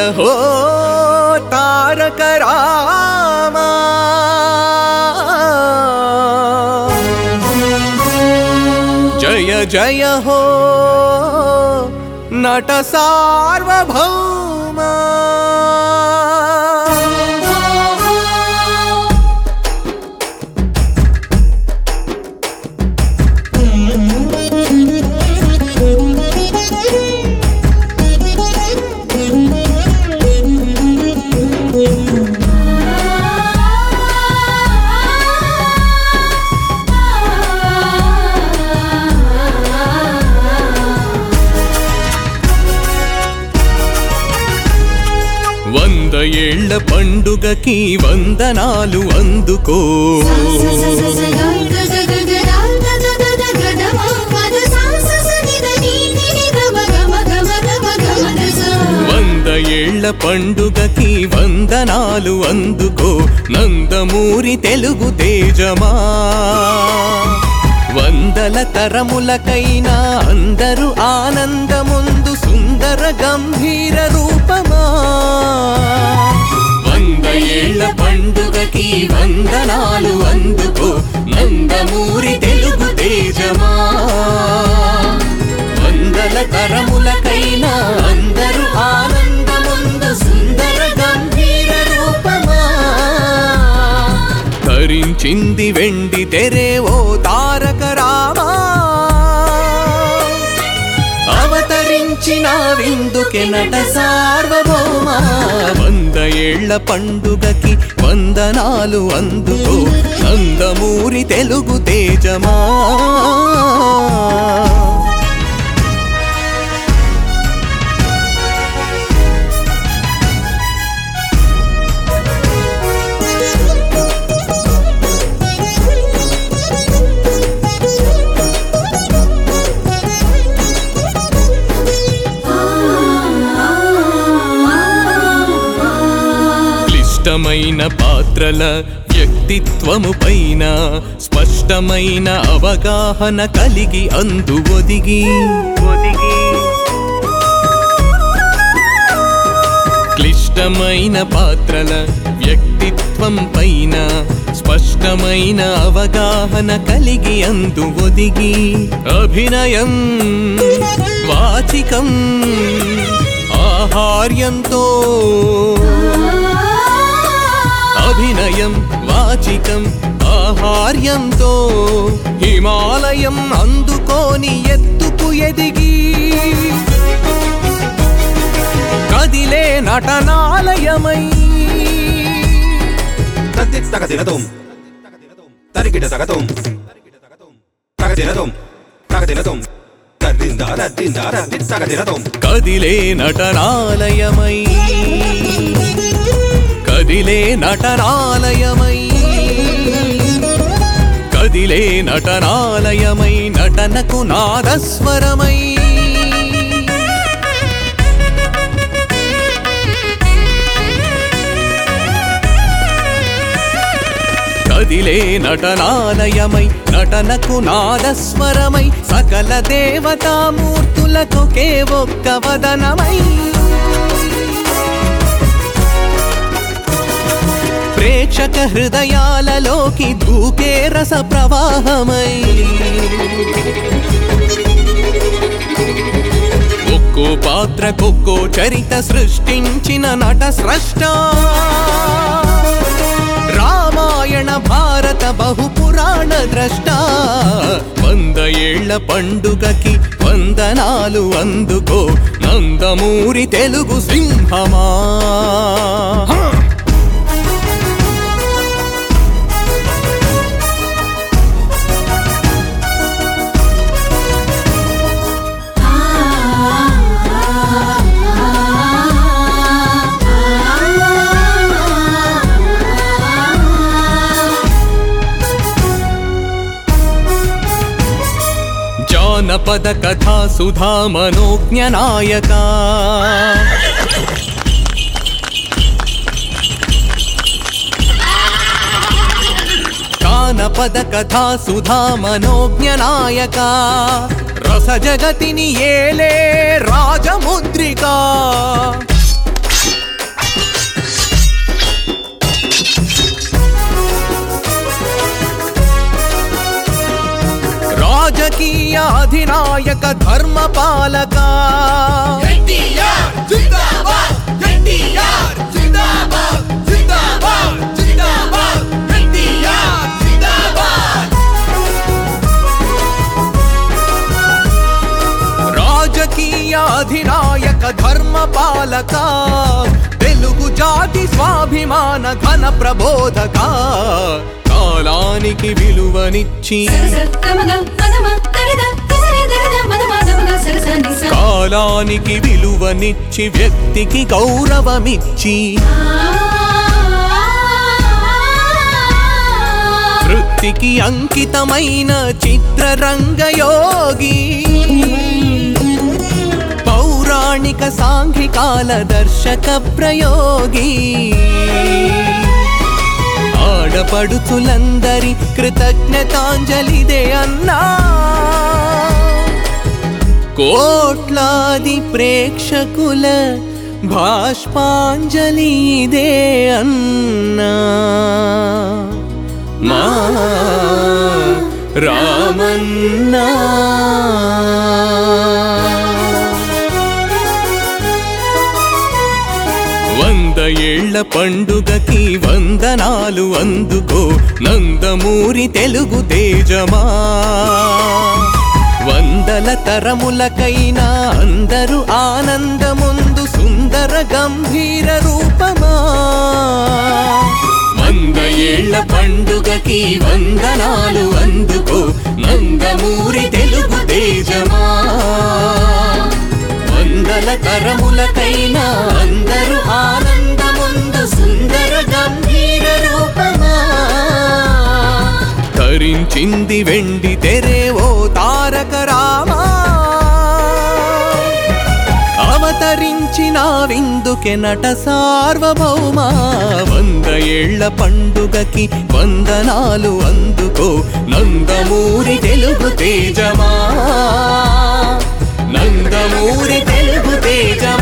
हो तारक रामा जय जय हो नट सार्वभौमा ఏళ్ల పండుగకి వందనాలు అందుకో వంద ఏళ్ల పండుగకి వందనాలు అందుకో నందమూరి తెలుగు తేజమా వందల తరములకైనా అందరూ ఆనందముందు సుందర గంభీర రూపమా వంద ఏళ్ల పండుగకి వందనాలు అందుకో నందమూరి తెలుగు తేజమా వందల తరములకైనా అందరూ ఆనందముందు సుందర గంభీర రూపమా ధరించింది వెండి తెరే ఓ తారక రామా అవతరించిన విందుకే నట సార్వభౌమా వంద ఏళ్ల పండుగకి వందనాలు అందుకో నందమూరి తెలుగు తేజమా స్పష్టమైన పాత్రల వ్యక్తిత్వము పైన స్పష్టమైన అవగాహన కలిగి అందు ఒదిగి క్లిష్టమైన పాత్రల వ్యక్తిత్వం పైన స్పష్టమైన అవగాహన కలిగి అందు ఒదిగి అభినయం వాచికం ఆహార్యంతో అభినయం వాచికం ఆహార్యంతో హిమాలయం అందుకోని ఎత్తుకు ఎదిగి కదిలే నటనాలయమై కదిలే నటనాలయమై కదిలే నటనాలయమై కదిలే నటనాలయమై నటనకు నాదస్వరమై కదిలే నటనాలయమై నటనకు నాదస్వరమై సకల దేవతామూర్తులకు కే ఒక్క వదనమై ప్రేక్షక హృదయాలలోకి దూకే రస ప్రవాహమై ఒక్కో పాత్రకొక్కో చరిత సృష్టించిన నట స్రష్ట రామాయణ భారత బహుపురాణ ద్రష్ట వంద ఏళ్ల పండుగకి వందనాలు అందుకో నందమూరి తెలుగు సింహమా జానపద కథా సుధా మనోజ్ఞ నాయక జానపద కథా సుధా మనోజ్ఞ నాయక రస జగతిని ఏలే రాజముద్రిక రాజకీయ అధినాయక ధర్మపాలక రాజకీయ అధినాయక ధర్మపాలక తెలుగు జాతి స్వాభిమాన ఘన ప్రబోధక కాలానికి విలువనిచ్చి కాలానికి విలువనిచ్చి వ్యక్తికి గౌరవమిచ్చి వృత్తికి అంకితమైన చిత్రరంగయోగి పౌరాణిక సాంఘికాల దర్శక ప్రయోగి ఆడపడుచులందరి కృతజ్ఞతాంజలిదే అన్నా కోట్లాది ప్రేక్షకుల భాష్పాంజలి ఇదే అన్నా మా రామన్నా ఏళ్ల పండుగకి వందనాలు అందుకో నందమూరి తెలుగు తేజమా వందల తరములకైనా అందరూ ఆనందముందు సుందర గంభీర రూపమా వంద ఏళ్ల పండుగకి వందనాలు అందుకో నందమూరి తెలుగు తేజమా వందల తరములకైనా అందరూ ఆనందముందు సుందర గంభీర రూపమా ధరించింది వెండి తెరే ఓ తారక రామా అవతరించిన విందుకే నట సార్వభౌమా వంద ఏళ్ల పండుగకి వందనాలు అందుకో నందమూరి తెలుగు తేజమా నందమూరి తెలుగు తేజమా